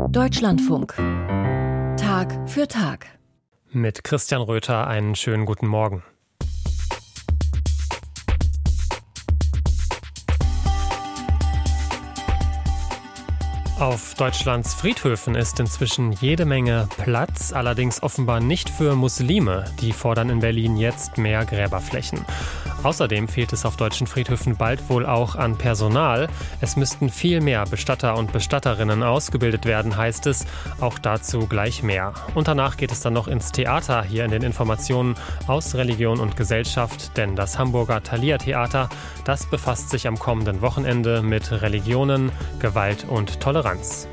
Deutschlandfunk. Tag für Tag. Mit Christian Röther einen schönen guten Morgen. Auf Deutschlands Friedhöfen ist inzwischen jede Menge Platz, allerdings offenbar nicht für Muslime. Die fordern in Berlin jetzt mehr Gräberflächen. Außerdem fehlt es auf deutschen Friedhöfen bald wohl auch an Personal. Es müssten viel mehr Bestatter und Bestatterinnen ausgebildet werden, heißt es. Auch dazu gleich mehr. Und danach geht es dann noch ins Theater, hier in den Informationen aus Religion und Gesellschaft. Denn das Hamburger Thalia Theater, das befasst sich am kommenden Wochenende mit Religionen, Gewalt und Toleranz.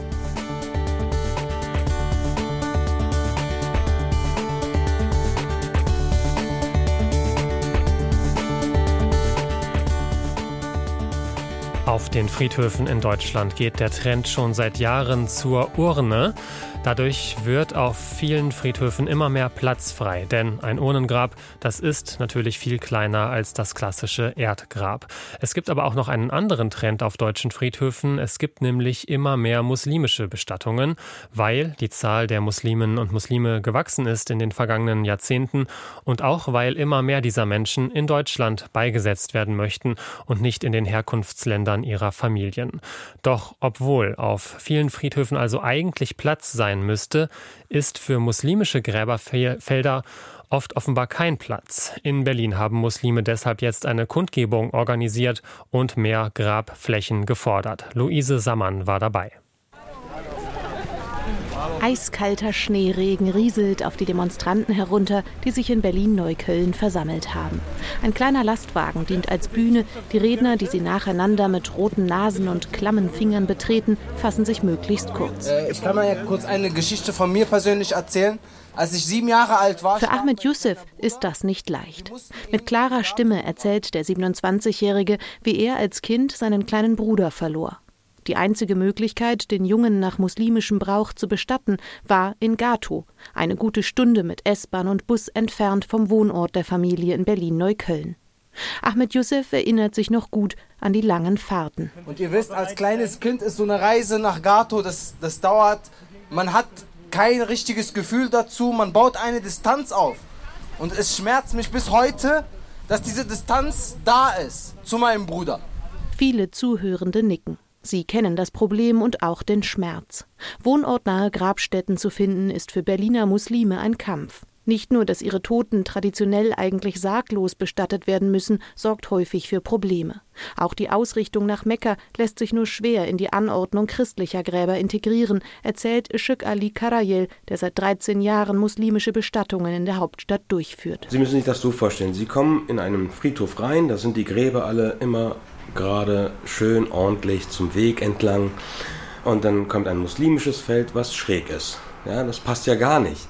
Auf den Friedhöfen in Deutschland geht der Trend schon seit Jahren zur Urne. Dadurch wird auf vielen Friedhöfen immer mehr Platz frei, denn ein Urnengrab, das ist natürlich viel kleiner als das klassische Erdgrab. Es gibt aber auch noch einen anderen Trend auf deutschen Friedhöfen. Es gibt nämlich immer mehr muslimische Bestattungen, weil die Zahl der Musliminnen und Muslime gewachsen ist in den vergangenen Jahrzehnten und auch weil immer mehr dieser Menschen in Deutschland beigesetzt werden möchten und nicht in den Herkunftsländern ihrer Familien. Doch obwohl auf vielen Friedhöfen also eigentlich Platz sein müsste, ist für muslimische Gräberfelder oft offenbar kein Platz. In Berlin haben Muslime deshalb jetzt eine Kundgebung organisiert und mehr Grabflächen gefordert. Luise Sammann war dabei. Eiskalter Schneeregen rieselt auf die Demonstranten herunter, die sich in Berlin-Neukölln versammelt haben. Ein kleiner Lastwagen dient als Bühne. Die Redner, die sie nacheinander mit roten Nasen und klammen Fingern betreten, fassen sich möglichst kurz. Ich kann mal ja kurz eine Geschichte von mir persönlich erzählen. Als ich 7 Jahre alt war... Für Ahmed Yusuf ist das nicht leicht. Mit klarer Stimme erzählt der 27-Jährige, wie er als Kind seinen kleinen Bruder verlor. Die einzige Möglichkeit, den Jungen nach muslimischem Brauch zu bestatten, war in Gatow, eine gute Stunde mit S-Bahn und Bus entfernt vom Wohnort der Familie in Berlin-Neukölln. Ahmed Yusuf erinnert sich noch gut an die langen Fahrten. Und ihr wisst, als kleines Kind ist so eine Reise nach Gatow, das dauert, man hat kein richtiges Gefühl dazu, man baut eine Distanz auf. Und es schmerzt mich bis heute, dass diese Distanz da ist zu meinem Bruder. Viele Zuhörende nicken. Sie kennen das Problem und auch den Schmerz. Wohnortnahe Grabstätten zu finden, ist für Berliner Muslime ein Kampf. Nicht nur, dass ihre Toten traditionell eigentlich sarglos bestattet werden müssen, sorgt häufig für Probleme. Auch die Ausrichtung nach Mekka lässt sich nur schwer in die Anordnung christlicher Gräber integrieren, erzählt Sheikh Ali Karayel, der seit 13 Jahren muslimische Bestattungen in der Hauptstadt durchführt. Sie müssen sich das so vorstellen, Sie kommen in einen Friedhof rein, da sind die Gräber alle immer gerade schön ordentlich zum Weg entlang und dann kommt ein muslimisches Feld, was schräg ist. Ja, das passt ja gar nicht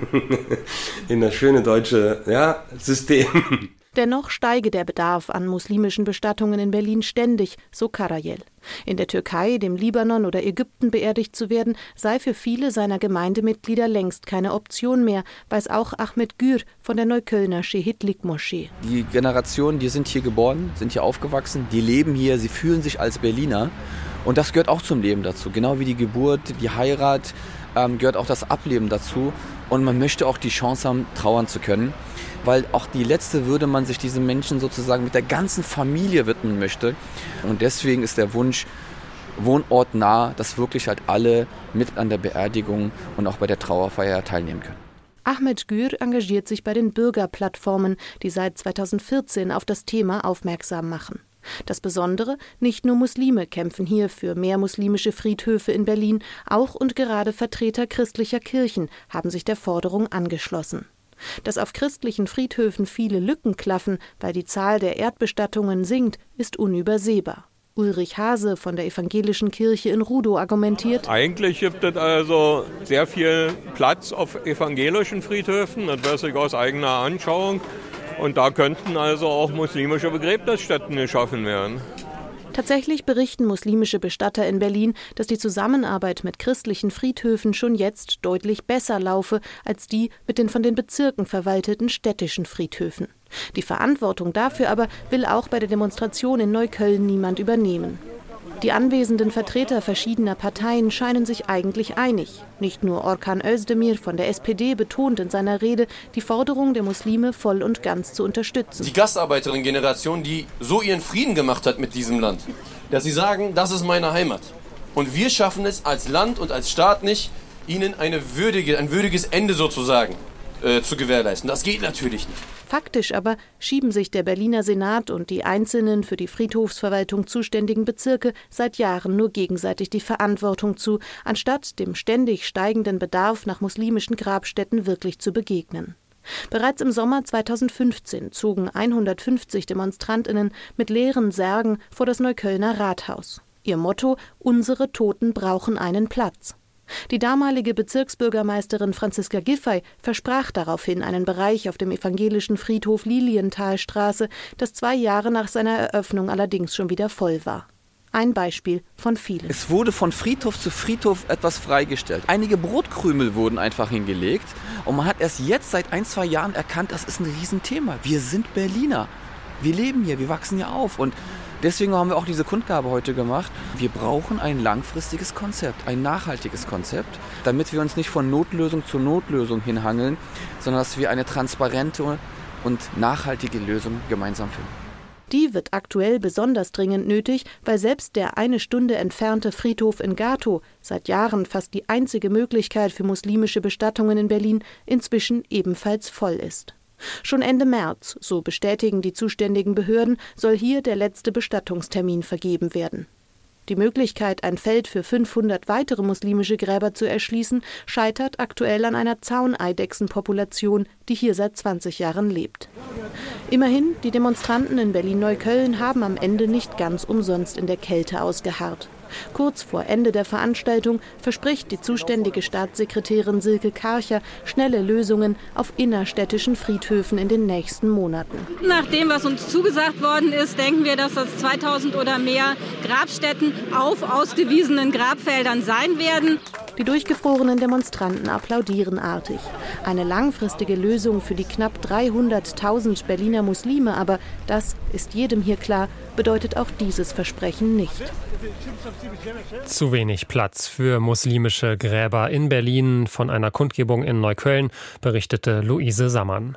in das schöne deutsche System. Dennoch steige der Bedarf an muslimischen Bestattungen in Berlin ständig, so Karayel. In der Türkei, dem Libanon oder Ägypten beerdigt zu werden, sei für viele seiner Gemeindemitglieder längst keine Option mehr, weiß auch Ahmed Gür von der Neuköllner Şehitlik-Moschee. Die Generationen, die sind hier geboren, sind hier aufgewachsen, die leben hier, sie fühlen sich als Berliner. Und das gehört auch zum Leben dazu. Genau wie die Geburt, die Heirat, gehört auch das Ableben dazu. Und man möchte auch die Chance haben, trauern zu können. Weil auch die letzte Würde man sich diesen Menschen sozusagen mit der ganzen Familie widmen möchte. Und deswegen ist der Wunsch wohnortnah, dass wirklich halt alle mit an der Beerdigung und auch bei der Trauerfeier teilnehmen können. Ahmed Gür engagiert sich bei den Bürgerplattformen, die seit 2014 auf das Thema aufmerksam machen. Das Besondere, nicht nur Muslime kämpfen hier für mehr muslimische Friedhöfe in Berlin, auch und gerade Vertreter christlicher Kirchen haben sich der Forderung angeschlossen. Dass auf christlichen Friedhöfen viele Lücken klaffen, weil die Zahl der Erdbestattungen sinkt, ist unübersehbar. Ulrich Hase von der Evangelischen Kirche in Rudow argumentiert: Eigentlich gibt es also sehr viel Platz auf evangelischen Friedhöfen, das weiß ich aus eigener Anschauung. Und da könnten also auch muslimische Begräbnisstätten geschaffen werden. Tatsächlich berichten muslimische Bestatter in Berlin, dass die Zusammenarbeit mit christlichen Friedhöfen schon jetzt deutlich besser laufe als die mit den von den Bezirken verwalteten städtischen Friedhöfen. Die Verantwortung dafür aber will auch bei der Demonstration in Neukölln niemand übernehmen. Die anwesenden Vertreter verschiedener Parteien scheinen sich eigentlich einig. Nicht nur Orkan Özdemir von der SPD betont in seiner Rede, die Forderung der Muslime voll und ganz zu unterstützen. Die Gastarbeiterin-Generation, die so ihren Frieden gemacht hat mit diesem Land, dass sie sagen, das ist meine Heimat. Und wir schaffen es als Land und als Staat nicht, ihnen ein würdiges Ende sozusagen zu gewährleisten. Das geht natürlich nicht. Faktisch aber schieben sich der Berliner Senat und die einzelnen für die Friedhofsverwaltung zuständigen Bezirke seit Jahren nur gegenseitig die Verantwortung zu, anstatt dem ständig steigenden Bedarf nach muslimischen Grabstätten wirklich zu begegnen. Bereits im Sommer 2015 zogen 150 DemonstrantInnen mit leeren Särgen vor das Neuköllner Rathaus. Ihr Motto: Unsere Toten brauchen einen Platz. Die damalige Bezirksbürgermeisterin Franziska Giffey versprach daraufhin einen Bereich auf dem evangelischen Friedhof Lilienthalstraße, das 2 Jahre nach seiner Eröffnung allerdings schon wieder voll war. Ein Beispiel von vielen. Es wurde von Friedhof zu Friedhof etwas freigestellt. Einige Brotkrümel wurden einfach hingelegt und man hat erst jetzt seit 1-2 Jahren erkannt, das ist ein Riesenthema. Wir sind Berliner. Wir leben hier, wir wachsen hier auf und deswegen haben wir auch diese Kundgabe heute gemacht. Wir brauchen ein langfristiges Konzept, ein nachhaltiges Konzept, damit wir uns nicht von Notlösung zu Notlösung hinhangeln, sondern dass wir eine transparente und nachhaltige Lösung gemeinsam finden. Die wird aktuell besonders dringend nötig, weil selbst der 1 Stunde entfernte Friedhof in Gatow, seit Jahren fast die einzige Möglichkeit für muslimische Bestattungen in Berlin, inzwischen ebenfalls voll ist. Schon Ende März, so bestätigen die zuständigen Behörden, soll hier der letzte Bestattungstermin vergeben werden. Die Möglichkeit, ein Feld für 500 weitere muslimische Gräber zu erschließen, scheitert aktuell an einer Zauneidechsenpopulation, die hier seit 20 Jahren lebt. Immerhin, die Demonstranten in Berlin-Neukölln haben am Ende nicht ganz umsonst in der Kälte ausgeharrt. Kurz vor Ende der Veranstaltung verspricht die zuständige Staatssekretärin Silke Karcher schnelle Lösungen auf innerstädtischen Friedhöfen in den nächsten Monaten. Nach dem, was uns zugesagt worden ist, denken wir, dass das 2000 oder mehr Grabstätten auf ausgewiesenen Grabfeldern sein werden. Die durchgefrorenen Demonstranten applaudieren artig. Eine langfristige Lösung für die knapp 300.000 Berliner Muslime, aber das ist jedem hier klar, bedeutet auch dieses Versprechen nicht. Zu wenig Platz für muslimische Gräber in Berlin. Von einer Kundgebung in Neukölln berichtete Luise Sammann.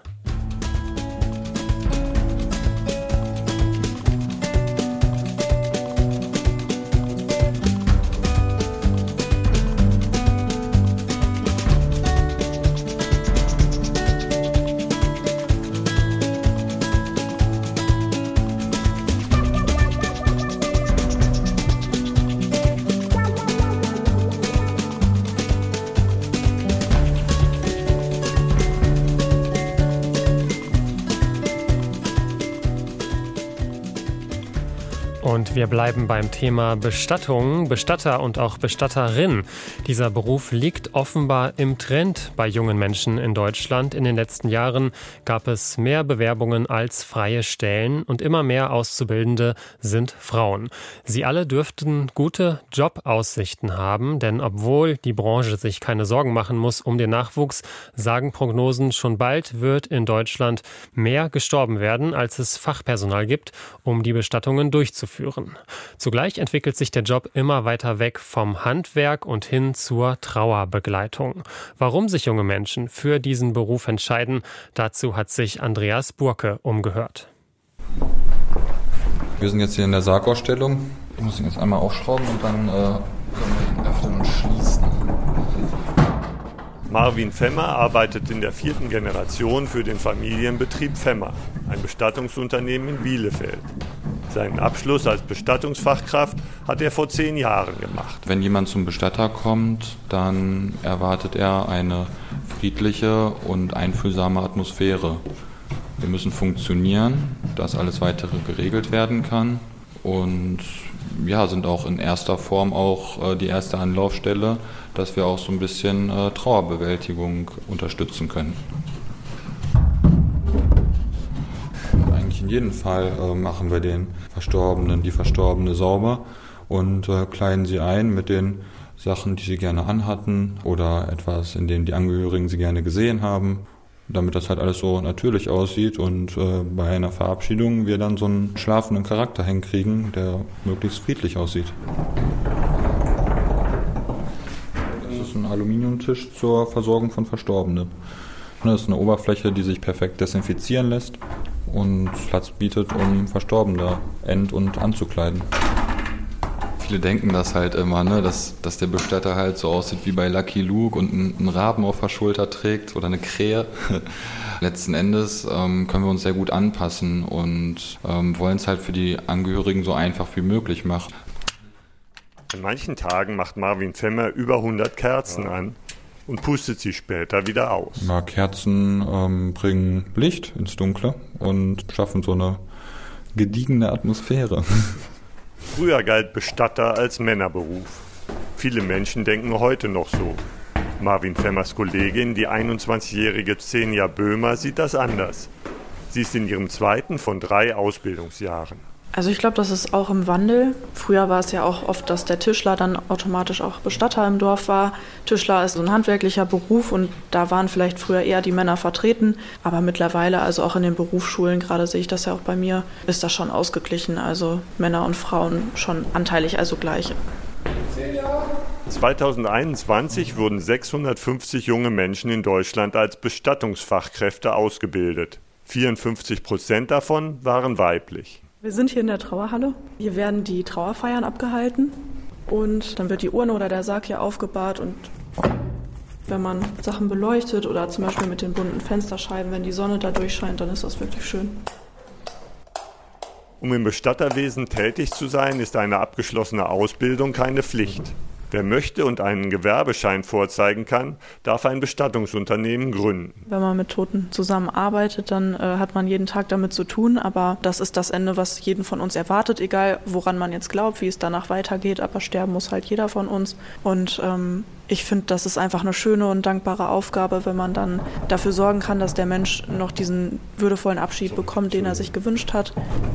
Und wir bleiben beim Thema Bestattung, Bestatter und auch Bestatterin. Dieser Beruf liegt offenbar im Trend bei jungen Menschen in Deutschland. In den letzten Jahren gab es mehr Bewerbungen als freie Stellen und immer mehr Auszubildende sind Frauen. Sie alle dürften gute Jobaussichten haben, denn obwohl die Branche sich keine Sorgen machen muss um den Nachwuchs, sagen Prognosen, schon bald wird in Deutschland mehr gestorben werden, als es Fachpersonal gibt, um die Bestattungen durchzuführen. Zugleich entwickelt sich der Job immer weiter weg vom Handwerk und hin zur Trauerbegleitung. Warum sich junge Menschen für diesen Beruf entscheiden, dazu hat sich Andreas Burke umgehört. Wir sind jetzt hier in der Sargausstellung. Ich muss ihn jetzt einmal aufschrauben und dann können wir ihn öffnen und schließen. Marvin Femmer arbeitet in der 4. Generation für den Familienbetrieb Femmer, ein Bestattungsunternehmen in Bielefeld. Seinen Abschluss als Bestattungsfachkraft hat er vor 10 Jahren gemacht. Wenn jemand zum Bestatter kommt, dann erwartet er eine friedliche und einfühlsame Atmosphäre. Wir müssen funktionieren, dass alles Weitere geregelt werden kann und ja, sind auch in erster Form auch die erste Anlaufstelle, dass wir auch so ein bisschen Trauerbewältigung unterstützen können. Eigentlich in jedem Fall machen wir den Verstorbenen, die Verstorbene sauber und kleiden sie ein mit den Sachen, die sie gerne anhatten oder etwas, in denen die Angehörigen sie gerne gesehen haben. damit das halt alles so natürlich aussieht und bei einer Verabschiedung wir dann so einen schlafenden Charakter hinkriegen, der möglichst friedlich aussieht. Das ist ein Aluminiumtisch zur Versorgung von Verstorbenen. Das ist eine Oberfläche, die sich perfekt desinfizieren lässt und Platz bietet, um Verstorbene end- und anzukleiden. Viele denken das halt immer, ne? dass der Bestatter halt so aussieht wie bei Lucky Luke und einen Raben auf der Schulter trägt oder eine Krähe. Letzten Endes können wir uns sehr gut anpassen und wollen es halt für die Angehörigen so einfach wie möglich machen. An manchen Tagen macht Marvin Femmer über 100 Kerzen an und pustet sie später wieder aus. Ja, Kerzen bringen Licht ins Dunkle und schaffen so eine gediegene Atmosphäre. Früher galt Bestatter als Männerberuf. Viele Menschen denken heute noch so. Marvin Femmers Kollegin, die 21-jährige Xenia Böhmer, sieht das anders. Sie ist in ihrem 2. von 3 Ausbildungsjahren. Also ich glaube, das ist auch im Wandel. Früher war es ja auch oft, dass der Tischler dann automatisch auch Bestatter im Dorf war. Tischler ist so ein handwerklicher Beruf und da waren vielleicht früher eher die Männer vertreten. Aber mittlerweile, also auch in den Berufsschulen, gerade sehe ich das ja auch bei mir, ist das schon ausgeglichen. Also Männer und Frauen schon anteilig, also gleich. 2021 wurden 650 junge Menschen in Deutschland als Bestattungsfachkräfte ausgebildet. 54% davon waren weiblich. Wir sind hier in der Trauerhalle. Hier werden die Trauerfeiern abgehalten und dann wird die Urne oder der Sarg hier aufgebahrt und wenn man Sachen beleuchtet oder zum Beispiel mit den bunten Fensterscheiben, wenn die Sonne da durchscheint, dann ist das wirklich schön. Um im Bestatterwesen tätig zu sein, ist eine abgeschlossene Ausbildung keine Pflicht. Wer möchte und einen Gewerbeschein vorzeigen kann, darf ein Bestattungsunternehmen gründen. Wenn man mit Toten zusammenarbeitet, dann hat man jeden Tag damit zu tun, aber das ist das Ende, was jeden von uns erwartet, egal woran man jetzt glaubt, wie es danach weitergeht, aber sterben muss halt jeder von uns und ich finde, das ist einfach eine schöne und dankbare Aufgabe, wenn man dann dafür sorgen kann, dass der Mensch noch diesen würdevollen Abschied bekommt, den er sich gewünscht hat.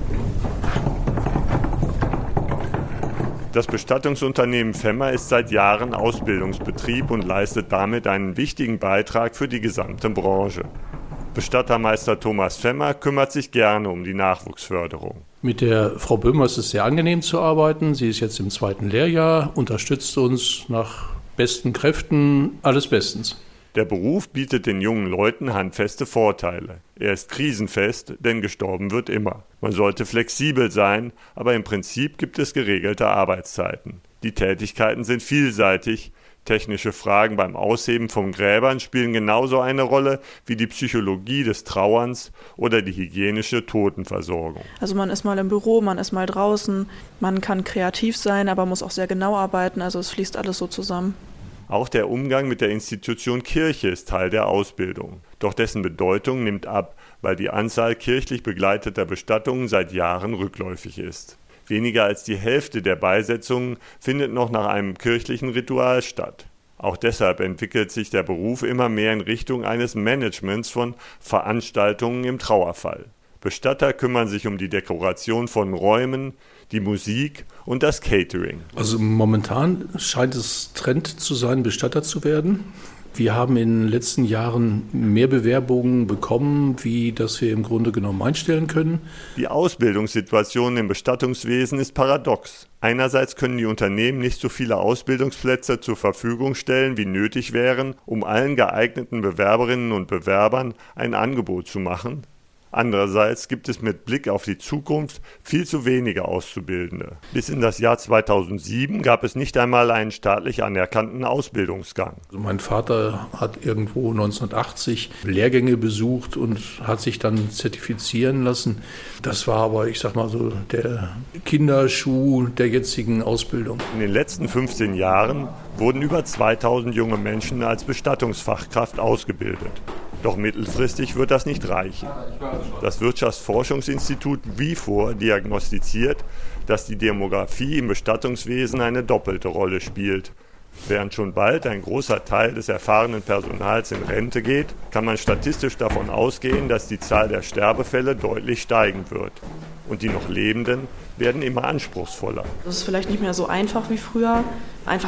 Das Bestattungsunternehmen Femmer ist seit Jahren Ausbildungsbetrieb und leistet damit einen wichtigen Beitrag für die gesamte Branche. Bestattermeister Thomas Femmer kümmert sich gerne um die Nachwuchsförderung. Mit der Frau Böhmer ist es sehr angenehm zu arbeiten. Sie ist jetzt im 2. Lehrjahr, unterstützt uns nach besten Kräften, alles bestens. Der Beruf bietet den jungen Leuten handfeste Vorteile. Er ist krisenfest, denn gestorben wird immer. Man sollte flexibel sein, aber im Prinzip gibt es geregelte Arbeitszeiten. Die Tätigkeiten sind vielseitig. Technische Fragen beim Ausheben von Gräbern spielen genauso eine Rolle wie die Psychologie des Trauerns oder die hygienische Totenversorgung. Also man ist mal im Büro, man ist mal draußen, man kann kreativ sein, aber muss auch sehr genau arbeiten, also es fließt alles so zusammen. Auch der Umgang mit der Institution Kirche ist Teil der Ausbildung. Doch dessen Bedeutung nimmt ab, weil die Anzahl kirchlich begleiteter Bestattungen seit Jahren rückläufig ist. Weniger als die Hälfte der Beisetzungen findet noch nach einem kirchlichen Ritual statt. Auch deshalb entwickelt sich der Beruf immer mehr in Richtung eines Managements von Veranstaltungen im Trauerfall. Bestatter kümmern sich um die Dekoration von Räumen, die Musik und das Catering. Also momentan scheint es Trend zu sein, Bestatter zu werden. Wir haben in den letzten Jahren mehr Bewerbungen bekommen, wie das wir im Grunde genommen einstellen können. Die Ausbildungssituation im Bestattungswesen ist paradox. Einerseits können die Unternehmen nicht so viele Ausbildungsplätze zur Verfügung stellen, wie nötig wären, um allen geeigneten Bewerberinnen und Bewerbern ein Angebot zu machen. Andererseits gibt es mit Blick auf die Zukunft viel zu wenige Auszubildende. Bis in das Jahr 2007 gab es nicht einmal einen staatlich anerkannten Ausbildungsgang. Also mein Vater hat irgendwo 1980 Lehrgänge besucht und hat sich dann zertifizieren lassen. Das war aber, ich sag mal so, der Kinderschuh der jetzigen Ausbildung. In den letzten 15 Jahren wurden über 2000 junge Menschen als Bestattungsfachkraft ausgebildet. Doch mittelfristig wird das nicht reichen. Das Wirtschaftsforschungsinstitut WIFOR diagnostiziert, dass die Demografie im Bestattungswesen eine doppelte Rolle spielt. Während schon bald ein großer Teil des erfahrenen Personals in Rente geht, kann man statistisch davon ausgehen, dass die Zahl der Sterbefälle deutlich steigen wird. Und die noch Lebenden werden immer anspruchsvoller. Das ist vielleicht nicht mehr so einfach wie früher. Einfach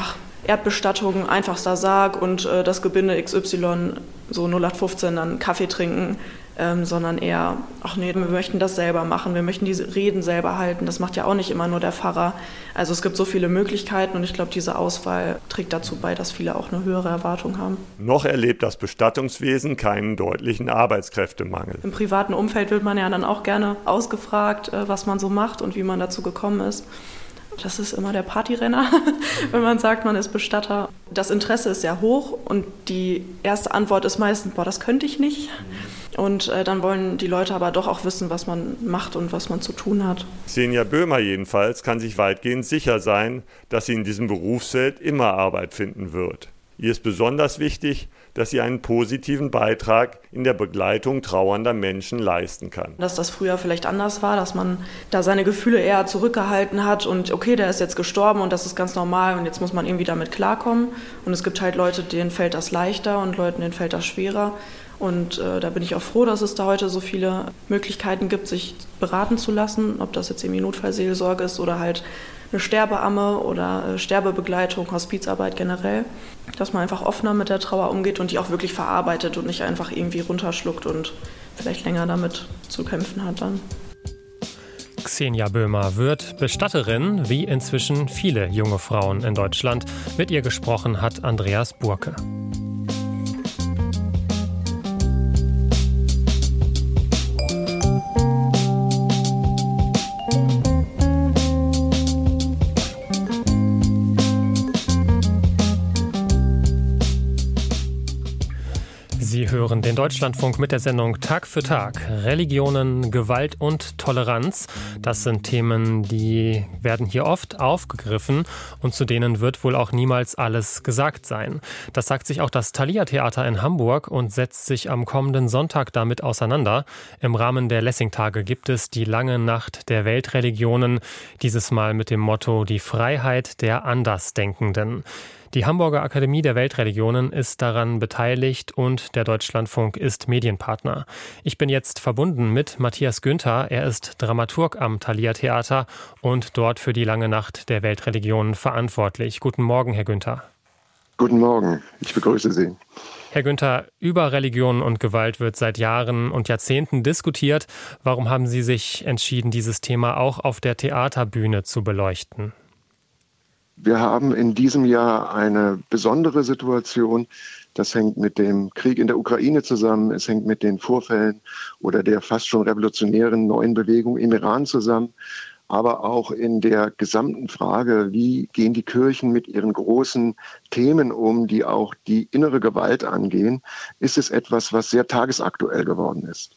Erdbestattung, einfachster Sarg und das Gebinde XY, so 0815, dann Kaffee trinken, sondern eher, ach nee, wir möchten das selber machen, wir möchten diese Reden selber halten. Das macht ja auch nicht immer nur der Pfarrer. Also es gibt so viele Möglichkeiten und ich glaube, diese Auswahl trägt dazu bei, dass viele auch eine höhere Erwartung haben. Noch erlebt das Bestattungswesen keinen deutlichen Arbeitskräftemangel. Im privaten Umfeld wird man ja dann auch gerne ausgefragt, was man so macht und wie man dazu gekommen ist. Das ist immer der Partyrenner, wenn man sagt, man ist Bestatter. Das Interesse ist sehr hoch und die erste Antwort ist meistens, boah, das könnte ich nicht. Und dann wollen die Leute aber doch auch wissen, was man macht und was man zu tun hat. Xenia Böhmer jedenfalls kann sich weitgehend sicher sein, dass sie in diesem Berufsfeld immer Arbeit finden wird. Ihr ist besonders wichtig, dass sie einen positiven Beitrag in der Begleitung trauernder Menschen leisten kann. Dass das früher vielleicht anders war, dass man da seine Gefühle eher zurückgehalten hat und okay, der ist jetzt gestorben und das ist ganz normal und jetzt muss man irgendwie damit klarkommen. Und es gibt halt Leute, denen fällt das leichter und Leuten, denen fällt das schwerer. Und da bin ich auch froh, dass es da heute so viele Möglichkeiten gibt, sich beraten zu lassen, ob das jetzt irgendwie Notfallseelsorge ist oder halt eine Sterbeamme oder Sterbebegleitung, Hospizarbeit generell, dass man einfach offener mit der Trauer umgeht und die auch wirklich verarbeitet und nicht einfach irgendwie runterschluckt und vielleicht länger damit zu kämpfen hat dann. Xenia Böhmer wird Bestatterin, wie inzwischen viele junge Frauen in Deutschland. Mit ihr gesprochen hat Andreas Burke. Sie hören den Deutschlandfunk mit der Sendung Tag für Tag. Religionen, Gewalt und Toleranz, das sind Themen, die werden hier oft aufgegriffen und zu denen wird wohl auch niemals alles gesagt sein. Das sagt sich auch das Thalia-Theater in Hamburg und setzt sich am kommenden Sonntag damit auseinander. Im Rahmen der Lessing-Tage gibt es die lange Nacht der Weltreligionen, dieses Mal mit dem Motto Die Freiheit der Andersdenkenden. Die Hamburger Akademie der Weltreligionen ist daran beteiligt und der Deutschlandfunk ist Medienpartner. Ich bin jetzt verbunden mit Matthias Günther. Er ist Dramaturg am Thalia-Theater und dort für die lange Nacht der Weltreligionen verantwortlich. Guten Morgen, Herr Günther. Guten Morgen, ich begrüße Sie. Herr Günther, über Religion und Gewalt wird seit Jahren und Jahrzehnten diskutiert. Warum haben Sie sich entschieden, dieses Thema auch auf der Theaterbühne zu beleuchten? Wir haben in diesem Jahr eine besondere Situation. Das hängt mit dem Krieg in der Ukraine zusammen. Es hängt mit den Vorfällen oder der fast schon revolutionären neuen Bewegung im Iran zusammen. Aber auch in der gesamten Frage, wie gehen die Kirchen mit ihren großen Themen um, die auch die innere Gewalt angehen, ist es etwas, was sehr tagesaktuell geworden ist.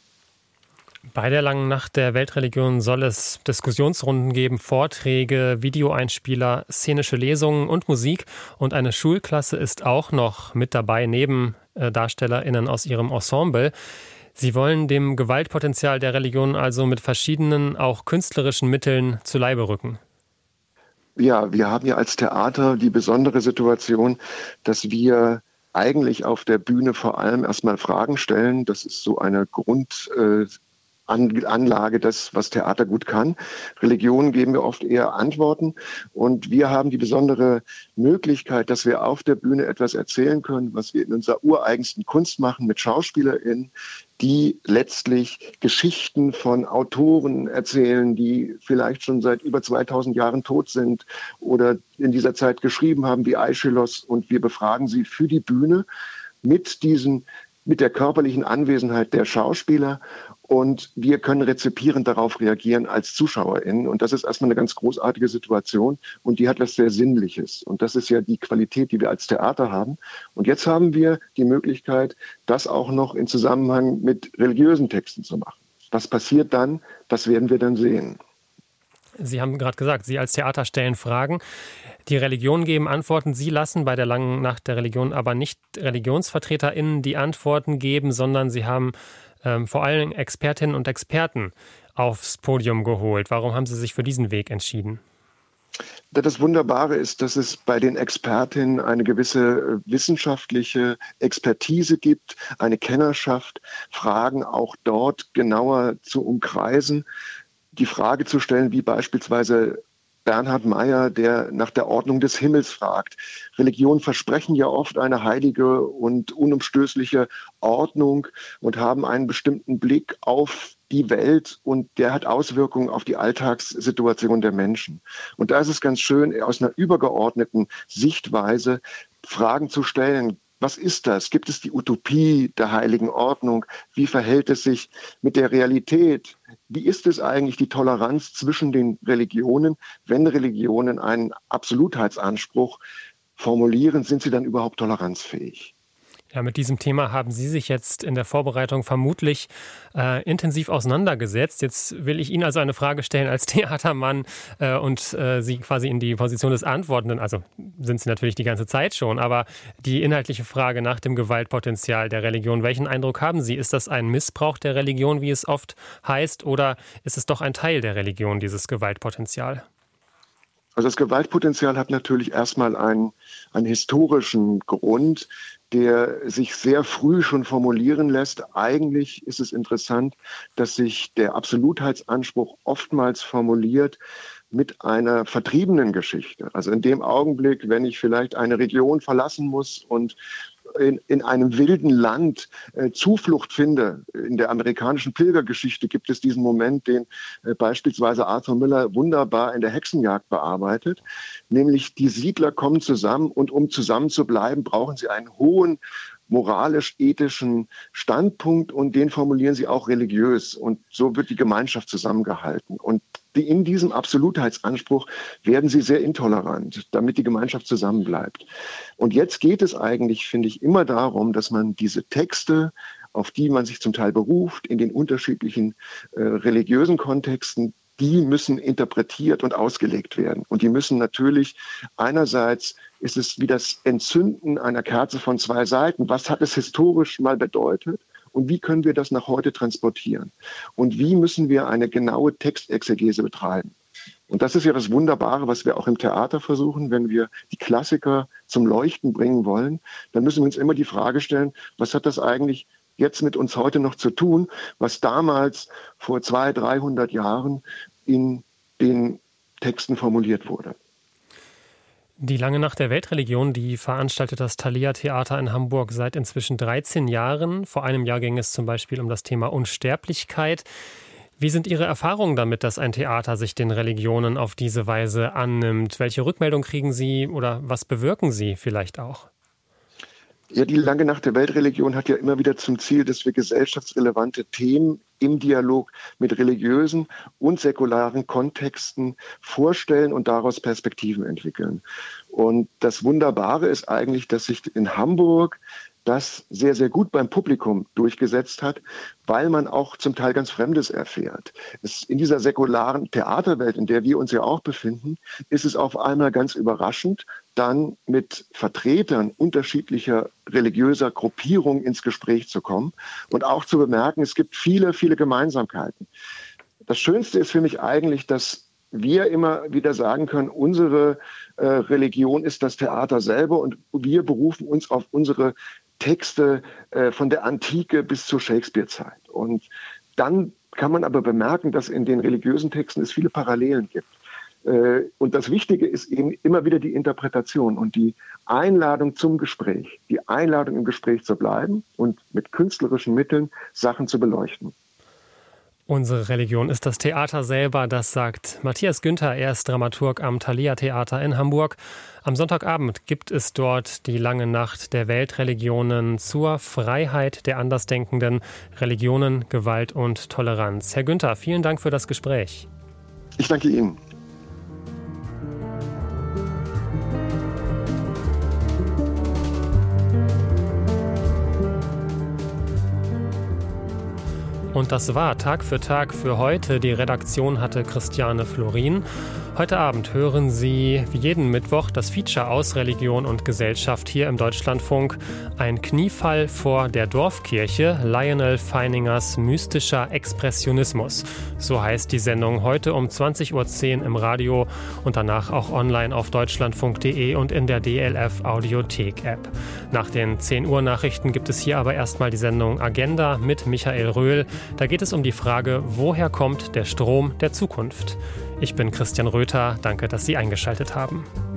Bei der langen Nacht der Weltreligionen soll es Diskussionsrunden geben, Vorträge, Videoeinspieler, szenische Lesungen und Musik. Und eine Schulklasse ist auch noch mit dabei, neben DarstellerInnen aus ihrem Ensemble. Sie wollen dem Gewaltpotenzial der Religion also mit verschiedenen, auch künstlerischen Mitteln zu Leibe rücken. Ja, wir haben ja als Theater die besondere Situation, dass wir eigentlich auf der Bühne vor allem erstmal Fragen stellen. Das ist so eine Anlage, das, was Theater gut kann. Religionen geben wir oft eher Antworten. Und wir haben die besondere Möglichkeit, dass wir auf der Bühne etwas erzählen können, was wir in unserer ureigensten Kunst machen mit SchauspielerInnen, die letztlich Geschichten von Autoren erzählen, die vielleicht schon seit über 2000 Jahren tot sind oder in dieser Zeit geschrieben haben, wie Aeschylus. Und wir befragen sie für die Bühne mit der körperlichen Anwesenheit der Schauspieler. Und wir können rezipierend darauf reagieren als ZuschauerInnen. Und das ist erstmal eine ganz großartige Situation. Und die hat was sehr Sinnliches. Und das ist ja die Qualität, die wir als Theater haben. Und jetzt haben wir die Möglichkeit, das auch noch in Zusammenhang mit religiösen Texten zu machen. Was passiert dann? Das werden wir dann sehen. Sie haben gerade gesagt, Sie als Theater stellen Fragen. Die Religionen geben Antworten. Sie lassen bei der langen Nacht der Religion aber nicht ReligionsvertreterInnen die Antworten geben, sondern Sie haben vor allem Expertinnen und Experten aufs Podium geholt. Warum haben Sie sich für diesen Weg entschieden? Das Wunderbare ist, dass es bei den Expertinnen eine gewisse wissenschaftliche Expertise gibt, eine Kennerschaft, Fragen auch dort genauer zu umkreisen, die Frage zu stellen, wie beispielsweise Bernhard Meyer, der nach der Ordnung des Himmels fragt. Religionen versprechen ja oft eine heilige und unumstößliche Ordnung und haben einen bestimmten Blick auf die Welt, und der hat Auswirkungen auf die Alltagssituation der Menschen. Und da ist es ganz schön, aus einer übergeordneten Sichtweise Fragen zu stellen. Was ist das? Gibt es die Utopie der heiligen Ordnung? Wie verhält es sich mit der Realität? Wie ist es eigentlich, die Toleranz zwischen den Religionen? Wenn Religionen einen Absolutheitsanspruch formulieren, sind sie dann überhaupt toleranzfähig? Ja, mit diesem Thema haben Sie sich jetzt in der Vorbereitung vermutlich intensiv auseinandergesetzt. Jetzt will ich Ihnen also eine Frage stellen als Theatermann und Sie quasi in die Position des Antwortenden, also sind Sie natürlich die ganze Zeit schon, aber die inhaltliche Frage nach dem Gewaltpotenzial der Religion, welchen Eindruck haben Sie? Ist das ein Missbrauch der Religion, wie es oft heißt, oder ist es doch ein Teil der Religion, dieses Gewaltpotenzial? Also das Gewaltpotenzial hat natürlich erstmal einen historischen Grund, der sich sehr früh schon formulieren lässt. Eigentlich ist es interessant, dass sich der Absolutheitsanspruch oftmals formuliert mit einer vertriebenen Geschichte. Also in dem Augenblick, wenn ich vielleicht eine Region verlassen muss und in einem wilden Land Zuflucht finde. In der amerikanischen Pilgergeschichte gibt es diesen Moment, den beispielsweise Arthur Miller wunderbar in der Hexenjagd bearbeitet. Nämlich die Siedler kommen zusammen, und um zusammen zu bleiben, brauchen sie einen hohen moralisch-ethischen Standpunkt, und den formulieren sie auch religiös. Und so wird die Gemeinschaft zusammengehalten. Und in diesem Absolutheitsanspruch werden sie sehr intolerant, damit die Gemeinschaft zusammenbleibt. Und jetzt geht es eigentlich, finde ich, immer darum, dass man diese Texte, auf die man sich zum Teil beruft, in den unterschiedlichen religiösen Kontexten, die müssen interpretiert und ausgelegt werden. Und die müssen natürlich, einerseits ist es wie das Entzünden einer Kerze von zwei Seiten. Was hat es historisch mal bedeutet? Und wie können wir das nach heute transportieren? Und wie müssen wir eine genaue Textexegese betreiben? Und das ist ja das Wunderbare, was wir auch im Theater versuchen. Wenn wir die Klassiker zum Leuchten bringen wollen, dann müssen wir uns immer die Frage stellen, was hat das eigentlich jetzt mit uns heute noch zu tun, was damals vor 200, 300 Jahren in den Texten formuliert wurde. Die Lange Nacht der Weltreligion, die veranstaltet das Thalia Theater in Hamburg seit inzwischen 13 Jahren. Vor einem Jahr ging es zum Beispiel um das Thema Unsterblichkeit. Wie sind Ihre Erfahrungen damit, dass ein Theater sich den Religionen auf diese Weise annimmt? Welche Rückmeldung kriegen Sie oder was bewirken Sie vielleicht auch? Ja, die Lange Nacht der Weltreligion hat ja immer wieder zum Ziel, dass wir gesellschaftsrelevante Themen im Dialog mit religiösen und säkularen Kontexten vorstellen und daraus Perspektiven entwickeln. Und das Wunderbare ist eigentlich, dass sich in Hamburg das sehr, sehr gut beim Publikum durchgesetzt hat, weil man auch zum Teil ganz Fremdes erfährt. In dieser säkularen Theaterwelt, in der wir uns ja auch befinden, ist es auf einmal ganz überraschend, dann mit Vertretern unterschiedlicher religiöser Gruppierungen ins Gespräch zu kommen und auch zu bemerken, es gibt viele, viele Gemeinsamkeiten. Das Schönste ist für mich eigentlich, dass wir immer wieder sagen können, unsere Religion ist das Theater selber, und wir berufen uns auf unsere Texte von der Antike bis zur Shakespeare-Zeit. Und dann kann man aber bemerken, dass in den religiösen Texten es viele Parallelen gibt. Und das Wichtige ist eben immer wieder die Interpretation und die Einladung zum Gespräch, die Einladung im Gespräch zu bleiben und mit künstlerischen Mitteln Sachen zu beleuchten. Unsere Religion ist das Theater selber, das sagt Matthias Günther. Er ist Dramaturg am Thalia Theater in Hamburg. Am Sonntagabend gibt es dort die Lange Nacht der Weltreligionen zur Freiheit der Andersdenkenden, Religionen, Gewalt und Toleranz. Herr Günther, vielen Dank für das Gespräch. Ich danke Ihnen. Und das war Tag für Tag für heute. Die Redaktion hatte Christiane Florin. Heute Abend hören Sie wie jeden Mittwoch das Feature aus Religion und Gesellschaft hier im Deutschlandfunk. Ein Kniefall vor der Dorfkirche, Lionel Feiningers mystischer Expressionismus. So heißt die Sendung heute um 20.10 Uhr im Radio und danach auch online auf deutschlandfunk.de und in der DLF Audiothek App. Nach den 10 Uhr Nachrichten gibt es hier aber erstmal die Sendung Agenda mit Michael Röhl. Da geht es um die Frage, woher kommt der Strom der Zukunft? Ich bin Christian Röhl. Röther. Danke, dass Sie eingeschaltet haben.